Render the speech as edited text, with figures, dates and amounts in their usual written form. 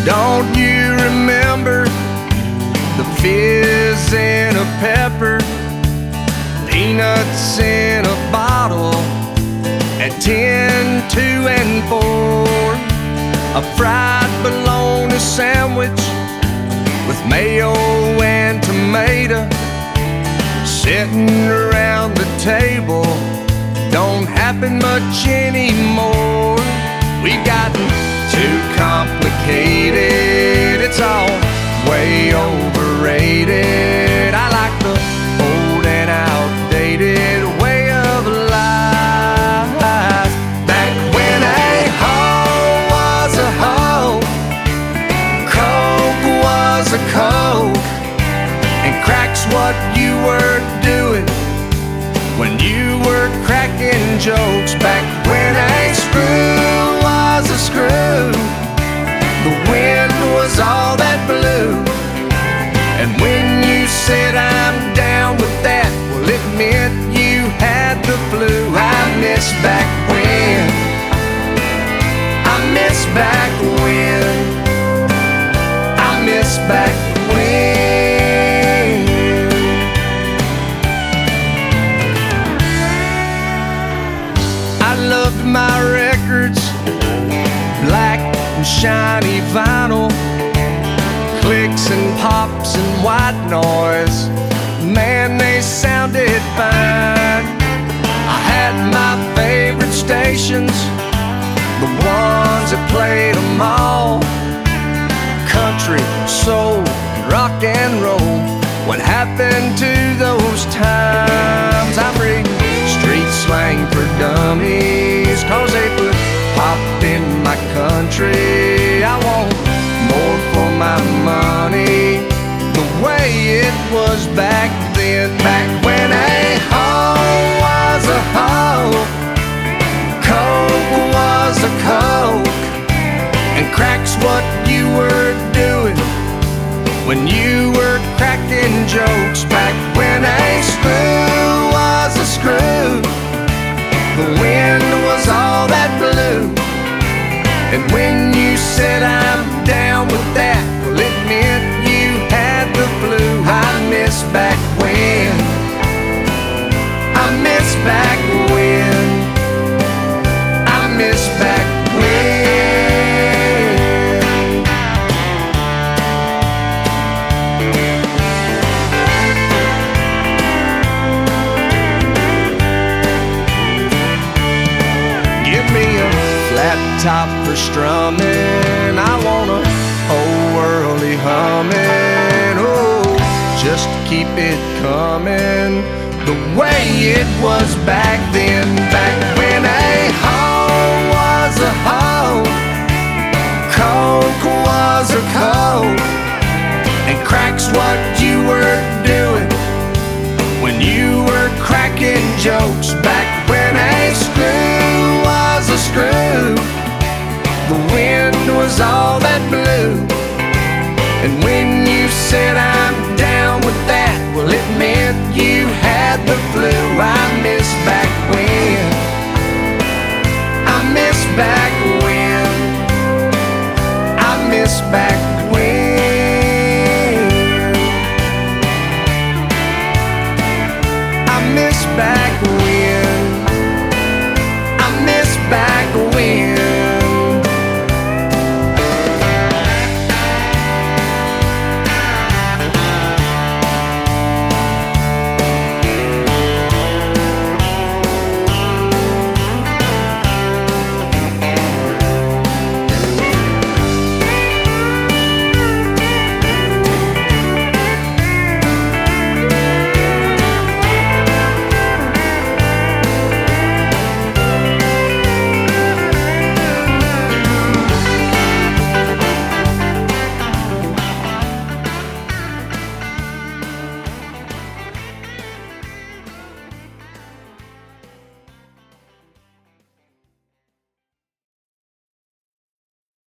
Don't you remember the fizz in a pepper, peanuts in a bottle at 10, 2, and 4? A fried bologna sandwich with mayo and tomato, sitting around the table don't happen much anymore. We've gotten too complicated, it's all way overrated. I like the old and outdated way of life. Back when a hoe was a hoe, Coke was a Coke, and crack's what you were doing when you were cracking jokes. Back when a screw was a screw, the wind was all that blew, and when you said I'm down with that, well, it meant you had the flu. I miss back when, I miss back when, I miss back when. I loved my records, black and shiny vinyl, clicks and pops and white noise. Man, they sounded fine. I had my favorite stations, the ones that played them all: country, soul, rock and roll. What happened to those times? I'm reading street slang for dummies, 'cause they put pop in my country. I want more for my money, the way it was back then. Back when a hoe was a hoe, Coke was a Coke, and crack's what you were doing when you were cracking jokes. Back when a screw was a screw, the wind was all that blew, and when you said I'm down with that, well, it meant you had the flu. I miss back when, I miss back when, I miss back when. Give me a flat top for strumming, I want a whole worldly humming. Oh, just keep it coming the way it was back then. Back when a hoe was a hoe, Coke was a Coke, and crack's what you were doing when you were cracking jokes. Back when a screw was a screw, the wind was all that blew, and when you said I'm down with that, well, it meant you had the flu. I miss back when, I miss back when, I miss back